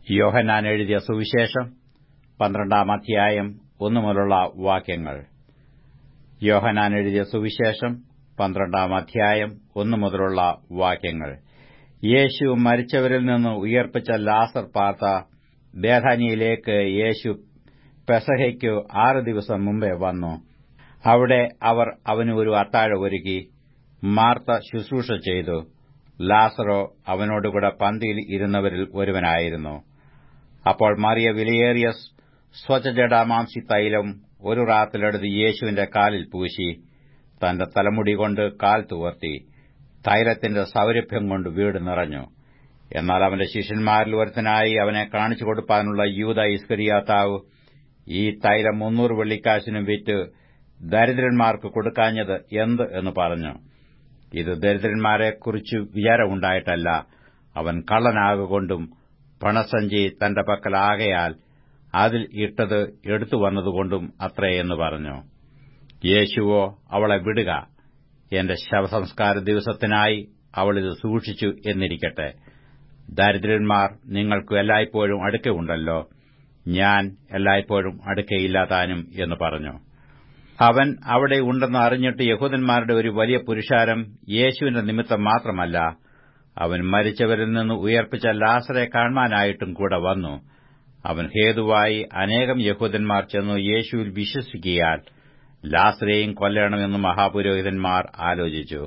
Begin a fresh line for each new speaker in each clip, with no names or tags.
യോഹന്നാൻ എഴുതിയ സുവിശേഷം 12 അധ്യായം 1 മുതലുള്ള വാക്യങ്ങൾ. യോഹന്നാൻ എഴുതിയ സുവിശേഷം 12 അധ്യായം 1 മുതലുള്ള വാക്യങ്ങൾ. യേശു മരിച്ചവരിൽ നിന്ന് ഉയർപ്പിച്ച ലാസർ പാർത്ത ബേഥാനിയയിലേക്ക് യേശു പെസഹയ്ക്ക് 6 ദിവസം മുമ്പേ വന്നു. അവിടെ അവർ അവന് ഒരു അത്താഴം ഒരുക്കി. മാർത്ത ശുശ്രൂഷ ചെയ്തു. ലാസറോ അവനോടുകൂടെ പന്തിയിൽ ഇരുന്നവരിൽ ഒരുവനായിരുന്നു. അപ്പോൾ മറിയ വിലയേറിയ സ്വച്ഛജടാമാംസി തൈലം ഒരു റാത്തിലെടുത്ത് യേശുവിന്റെ കാലിൽ പൂശി, തന്റെ തലമുടി കൊണ്ട് കാൽ തുവർത്തി. തൈലത്തിന്റെ സൗരഭ്യം കൊണ്ട് വീട് നിറഞ്ഞു. എന്നാൽ അവന്റെ ശിഷ്യന്മാരിൽ ഒരുത്തനായി അവനെ കാണിച്ചു കൊടുപ്പാനുള്ള യൂദാ ഇസ്കരിയോത്താവ്, ഈ തൈലം 300 വെള്ളിക്കാശിനും വിറ്റ് ദരിദ്രന്മാർക്ക് കൊടുക്കാഞ്ഞത് എന്ത് എന്ന് പറഞ്ഞു. ഇത് ദരിദ്രന്മാരെക്കുറിച്ച് വിചാരമുണ്ടായിട്ടല്ല, അവൻ കള്ളനാകൊണ്ടും പണസഞ്ചി തന്റെ പക്കൽ ആകയാൽ അതിൽ ഇട്ടത് എടുത്തുവന്നതുകൊണ്ടും അത്രേ എന്ന് പറഞ്ഞു. യേശുവോ, അവളെ വിടുക, എന്റെ ശവസംസ്കാര ദിവസത്തിനായി അവളിത് സൂക്ഷിച്ചു എന്നിരിക്കട്ടെ. ദരിദ്രന്മാർ നിങ്ങൾക്ക് എല്ലായ്പ്പോഴും അടുക്കയുണ്ടല്ലോ, ഞാൻ എല്ലായ്പ്പോഴും അടുക്കയില്ലാതാനും എന്ന് പറഞ്ഞു. അവൻ അവിടെ ഉണ്ടെന്ന് അറിഞ്ഞിട്ട് യഹൂദന്മാരുടെ ഒരു വലിയ പുരുഷാരം യേശുവിന്റെ നിമിത്തം മാത്രമല്ല, അവൻ മരിച്ചവരിൽ നിന്ന് ഉയർപ്പിച്ച ലാസറെ കാണാനായിട്ടും കൂടെ വന്നു. അവൻ ഹേതുവായി അനേകം യഹൂദന്മാർ ചെന്നു യേശുവിൽ വിശ്വസിക്കിയാൽ ലാസറെയും കൊല്ലണമെന്ന് മഹാപുരോഹിതന്മാർ ആലോചിച്ചു.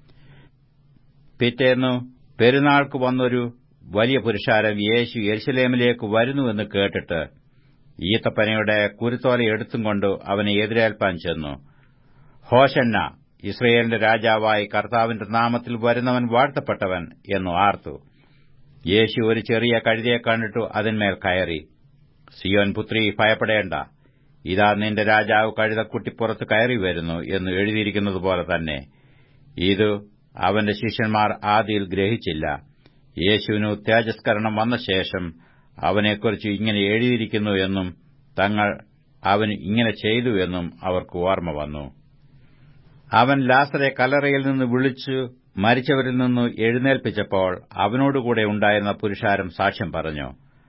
പിറ്റേന്നു പെരുന്നാൾക്ക് വന്നൊരു വലിയ പുരുഷാരം യേശു യെരുശലേമിലേക്ക് വരുന്നുവെന്ന് കേട്ടിട്ട് ഈത്തപ്പനയുടെ കുരുത്തോല എടുത്തും കൊണ്ട് അവനെ എതിരേൽപ്പാൻ ചെന്നു. ഹോശന്ന, ഇസ്രയേലിന്റെ രാജാവായി കർത്താവിന്റെ നാമത്തിൽ വരുന്നവൻ വാഴ്ത്തപ്പെട്ടവൻ എന്നു ആർത്തു. യേശു ഒരു ചെറിയ കഴുതയെ കണ്ടിട്ടു അതിന്മേൽ കയറി. സിയോൻ പുത്രി, ഭയപ്പെടേണ്ട, ഇതാ നിന്റെ രാജാവ് കഴുതക്കുട്ടിപ്പുറത്ത് കയറി വരുന്നു എന്ന് എഴുതിയിരിക്കുന്നതുപോലെ തന്നെ. ഇത് അവന്റെ ശിഷ്യന്മാർ ആദിയിൽ ഗ്രഹിച്ചില്ല. യേശുവിന് തേജസ്കരണം വന്ന ശേഷം അവനെക്കുറിച്ച് ഇങ്ങനെ എഴുതിയിരിക്കുന്നു എന്നും തങ്ങൾ അവന് ഇങ്ങനെ ചെയ്തു എന്നും അവർക്ക് ഓർമ്മ വന്നു. അവൻ ലാസറെ കല്ലറയിൽ നിന്ന് വിളിച്ചു മരിച്ചവരിൽ നിന്ന് എഴുന്നേൽപ്പിച്ചപ്പോൾ അവനോടുകൂടെ ഉണ്ടായിരുന്ന പുരുഷാരം സാക്ഷ്യം പറഞ്ഞു.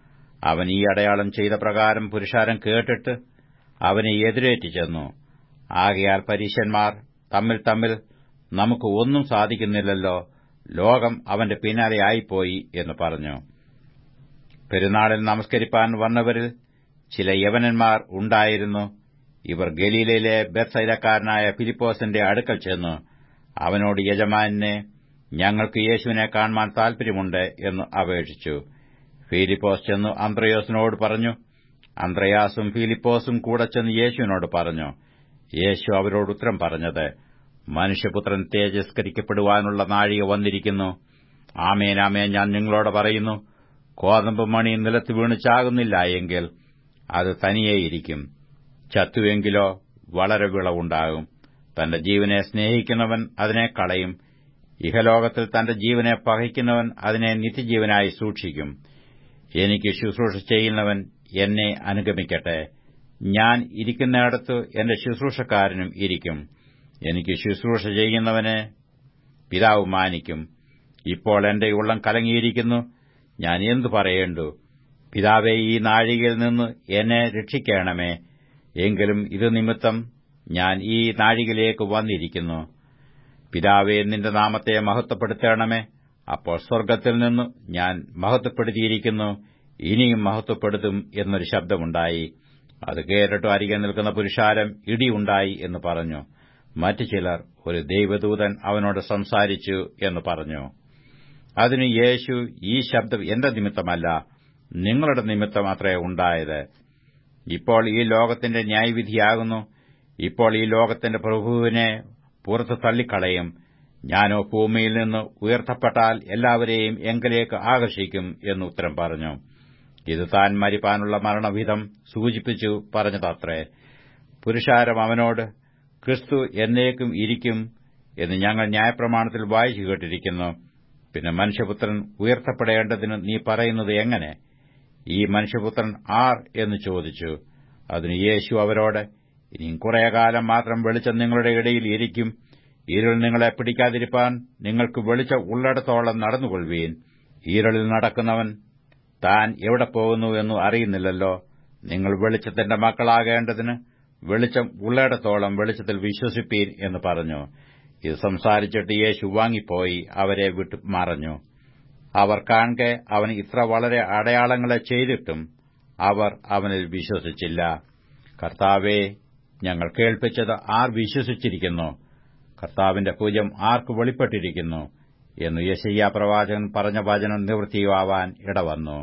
അവൻ ഈ അടയാളം ചെയ്ത പ്രകാരം പുരുഷാരം കേട്ടിട്ട് അവനെ എതിരേറ്റു ചെന്നു. ആകയാൽ പരീശന്മാർ തമ്മിൽ നമുക്ക് ഒന്നും സാധിക്കുന്നില്ലല്ലോ, ലോകം അവന്റെ പിന്നാലെ ആയിപ്പോയി എന്ന് പറഞ്ഞു. പെരുന്നാളിൽ നമസ്കരിപ്പാൻ വന്നവരിൽ ചില യവനന്മാർ ഉണ്ടായിരുന്നു. ഇവർ ഗലീലയിലെ ബേത്സയിദക്കാരനായ ഫിലിപ്പോസിന്റെ അടുക്കൽ ചെന്നു അവനോട്, യജമാനെ, ഞങ്ങൾക്ക് യേശുവിനെ കാണുവാൻ താൽപര്യമുണ്ട് എന്ന് അപേക്ഷിച്ചു. ഫിലിപ്പോസ് ചെന്നു അന്ത്രയോസിനോട് പറഞ്ഞു. അന്ത്രയാസും ഫിലിപ്പോസും കൂടെ ചെന്ന് യേശുവിനോട് പറഞ്ഞു. യേശു അവരോട് ഉത്തരം പറഞ്ഞത്, മനുഷ്യപുത്രൻ തേജസ്കരിക്കപ്പെടുവാനുള്ള നാഴിക വന്നിരിക്കുന്നു. ആമേൻ ആമേൻ, ഞാൻ നിങ്ങളോട് പറയുന്നു, കോതമ്പ് മണി നിലത്ത് വീണ് ചാകുന്നില്ല എങ്കിൽ അത് തനിയേയിരിക്കും. ചത്തുവെങ്കിലോ വളരെ വിളവുണ്ടാകും. തന്റെ ജീവനെ സ്നേഹിക്കുന്നവൻ അതിനെ കളയും. ഇഹലോകത്തിൽ തന്റെ ജീവനെ പകയ്ക്കുന്നവൻ അതിനെ നിത്യജീവനായി സൂക്ഷിക്കും. എനിക്ക് ശുശ്രൂഷ ചെയ്യുന്നവൻ എന്നെ അനുഗമിക്കട്ടെ. ഞാൻ ഇരിക്കുന്നിടത്ത് എന്റെ ശുശ്രൂഷക്കാരനും ഇരിക്കും. എനിക്ക് ശുശ്രൂഷ ചെയ്യുന്നവനെ പിതാവ് മാനിക്കും. ഇപ്പോൾ എന്റെ ഉള്ളം കലങ്ങിയിരിക്കുന്നു. ഞാൻ എന്തു പറയേണ്ടു? പിതാവേ, ഈ നാഴികയിൽ നിന്ന് എന്നെ രക്ഷിക്കണമേ. എങ്കിലും ഇത് നിമിത്തം ഞാൻ ഈ നാഴികയിലേക്ക് വന്നിരിക്കുന്നു. പിതാവേ, നിന്റെ നാമത്തെ മഹത്വപ്പെടുത്തണമേ. അപ്പോൾ സ്വർഗ്ഗത്തിൽ നിന്ന്, ഞാൻ മഹത്വപ്പെടുത്തിയിരിക്കുന്നു, ഇനിയും മഹത്വപ്പെടുത്തും എന്നൊരു ശബ്ദമുണ്ടായി. അത് കേട്ടിട്ട് അരികെ നിൽക്കുന്ന പുരുഷാരം ഇടിയുണ്ടായി എന്ന് പറഞ്ഞു. മറ്റു ചിലർ, ഒരു ദൈവദൂതൻ അവനോട് സംസാരിച്ചു എന്ന് പറഞ്ഞു. അതിന് യേശു, ഈ ശബ്ദം എന്റെ നിമിത്തമല്ല, നിങ്ങളുടെ നിമിത്തം അത്രേ ഉണ്ടായത്. ഇപ്പോൾ ഈ ലോകത്തിന്റെ ന്യായവിധിയാകുന്നു. ഇപ്പോൾ ഈ ലോകത്തിന്റെ പ്രഭുവിനെ പുറത്തു തള്ളിക്കളയും. ഞാനോ ഭൂമിയിൽ നിന്ന് ഉയർത്തപ്പെട്ടാൽ എല്ലാവരെയും എങ്കലേക്ക് ആകർഷിക്കും എന്ന് ഉത്തരം പറഞ്ഞു. ഇത് താൻ മരിപ്പാനുള്ള മരണവിധം സൂചിപ്പിച്ചു പറഞ്ഞതത്രേ. പുരുഷാരം അവനോട്, ക്രിസ്തു എന്നേക്കും ഇരിക്കും എന്ന് ഞങ്ങൾ ന്യായപ്രമാണത്തിൽ വായിച്ചു കേട്ടിരിക്കുന്നു. പിന്നെ മനുഷ്യപുത്രൻ ഉയർത്തപ്പെടേണ്ടതിന് നീ പറയുന്നത് എങ്ങനെ? ഈ മനുഷ്യപുത്രൻ ആർ എന്ന് ചോദിച്ചു. അതിന് യേശു അവരോട്, ഇനിയും കുറെ കാലം മാത്രം വെളിച്ചം നിങ്ങളുടെ ഇടയിൽ ഇരിക്കും. ഇരുൾ നിങ്ങളെ പിടിക്കാതിരിപ്പാൻ നിങ്ങൾക്ക് വെളിച്ചം ഉള്ളിടത്തോളം നടന്നുകൊള്ളുവീൻ. ഇരുളിൽ നടക്കുന്നവൻ താൻ എവിടെ പോകുന്നുവെന്നു അറിയുന്നില്ലല്ലോ. നിങ്ങൾ വെളിച്ചത്തിന്റെ മക്കളാകേണ്ടതിന് വെളിച്ചം ഉള്ളിടത്തോളം വെളിച്ചത്തിൽ വിശ്വസിപ്പീൻ എന്ന് പറഞ്ഞു. ഇത് സംസാരിച്ചിട്ട് യേശു വാങ്ങിപ്പോയി അവരെ വിട്ടു മറഞ്ഞു. അവർ കാൺകെ അവൻ ഇത്ര വളരെ അടയാളങ്ങളെ ചെയ്തിട്ടും അവർ അവനിൽ വിശ്വസിച്ചില്ല. കർത്താവേ, ഞങ്ങൾ കേൾപ്പിച്ചത് ആർ വിശ്വസിച്ചിരിക്കുന്നു? കർത്താവിന്റെ ഭുജം ആർക്ക് വെളിപ്പെട്ടിരിക്കുന്നു എന്ന് യെശയ്യാ പ്രവാചകൻ പറഞ്ഞ വചനം നിവൃത്തിയാവാൻ ഇടവന്നു.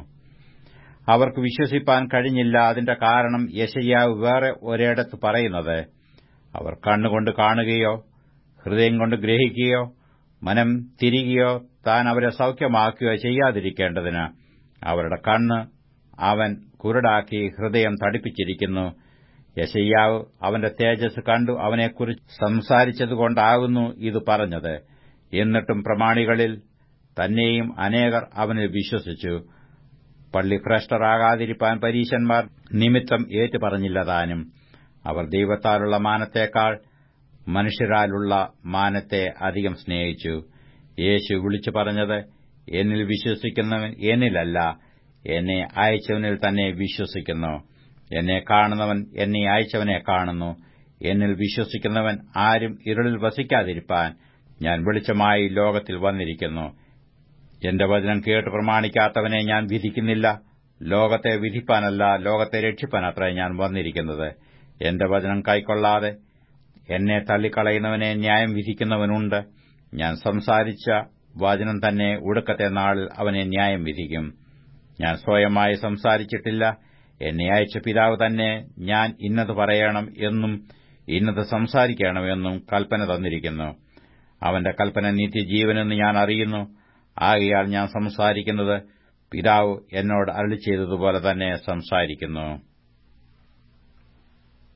അവർക്ക് വിശ്വസിപ്പാൻ കഴിഞ്ഞില്ല. അതിന്റെ കാരണം യെശയ്യാവ് വേറെ ഒരിടത്ത് പറയുന്നത്, അവർ കണ്ണുകൊണ്ട് കാണുകയോ ഹൃദയം കൊണ്ട് ഗ്രഹിക്കുകയോ മനം തിരികയോ താൻ അവരെ സൌഖ്യമാക്കുകയോ ചെയ്യാതിരിക്കേണ്ടതിന് അവരുടെ കണ്ണ് അവൻ കുരുടാക്കി ഹൃദയം തടിപ്പിച്ചിരിക്കുന്നു. യെശയ്യാവ് അവന്റെ തേജസ് കണ്ടു അവനെക്കുറിച്ച് സംസാരിച്ചതുകൊണ്ടാകുന്നു ഇത് പറഞ്ഞത്. എന്നിട്ടും പ്രമാണികളിൽ തന്നെയും അനേകർ അവനിൽ വിശ്വസിച്ചു. പള്ളി ഭ്രഷ്ടരാകാതിരിപ്പാൻ പരീശന്മാർ നിമിത്തം ഏറ്റുപറഞ്ഞില്ലതാനും. അവർ ദൈവത്താലുള്ള മാനത്തേക്കാൾ മനുഷ്യരാലുള്ള മാനത്തെ അധികം സ്നേഹിച്ചു. യേശു വിളിച്ചു പറഞ്ഞത്, എന്നിൽ വിശ്വസിക്കുന്നവൻ എന്നിലല്ല, എന്നെ അയച്ചവനിൽ തന്നെ വിശ്വസിക്കുന്നു. എന്നെ കാണുന്നവൻ എന്നെ അയച്ചവനെ കാണുന്നു. എന്നിൽ വിശ്വസിക്കുന്നവൻ ആരും ഇരുളിൽ വസിക്കാതിരിപ്പാൻ ഞാൻ വെളിച്ചമായി ലോകത്തിൽ വന്നിരിക്കുന്നു. എന്റെ വചനം കേട്ട് പ്രമാണിക്കാത്തവനെ ഞാൻ വിധിക്കുന്നില്ല. ലോകത്തെ വിധിപ്പാനല്ല, ലോകത്തെ രക്ഷിപ്പാനത്രേ ഞാൻ വന്നിരിക്കുന്നത്. എന്റെ വചനം കൈക്കൊള്ളാതെ എന്നെ തള്ളിക്കളയുന്നവനെ ന്യായം വിധിക്കുന്നവനുണ്ട്. ഞാൻ സംസാരിച്ച വചനം തന്നെ ഒടുക്കത്തെ നാളിൽ അവനെ ന്യായം വിധിക്കും. ഞാൻ സ്വയമായി സംസാരിച്ചിട്ടില്ല. എന്നെ അയച്ച പിതാവ് തന്നെ ഞാൻ ഇന്നത് പറയണം എന്നും ഇന്നത് സംസാരിക്കണമെന്നും കൽപ്പന തന്നിരിക്കുന്നു. അവന്റെ കൽപ്പന നിത്യജീവനെന്ന് ഞാൻ അറിയുന്നു. ആകയാൽ ഞാൻ സംസാരിക്കുന്നത് പിതാവ് എന്നോട് അരുളിച്ചെയ്തതുപോലെ തന്നെ സംസാരിക്കുന്നു.